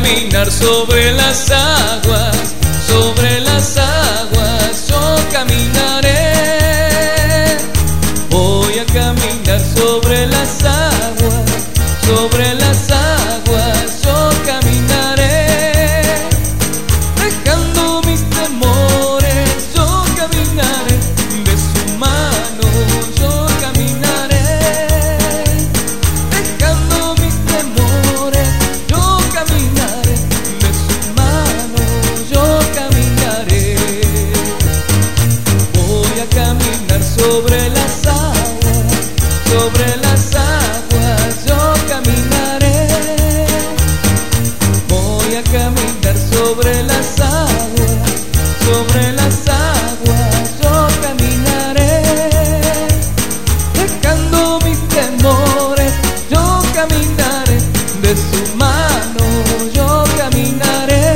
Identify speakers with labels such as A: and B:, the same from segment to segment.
A: caminar sobre las aguas, sobre las aguas yo caminaré. Voy a caminar sobre las aguas, sobre las aguas yo caminaré. Dejando mis temores yo caminaré, de su mano yo caminaré. Dejando mis temores yo caminaré, de su mano yo caminaré. Voy a caminar sobre las aguas, sobre las aguas yo caminaré. Voy a caminar sobre las aguas, sobre las aguas yo caminaré. Dejando mis temores yo caminaré, de su mano yo caminaré.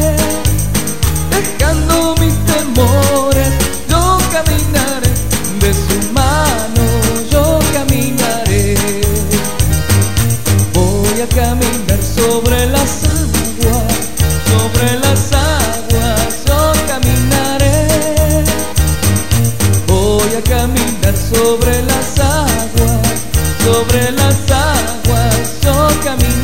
A: Dejando mis temores yo caminaré, de su mano yo caminaré. Voy a caminar sobre las aguas, sobre las aguas yo caminaré. Voy a caminar sobre las aguas, sobre las aguas yo caminaré.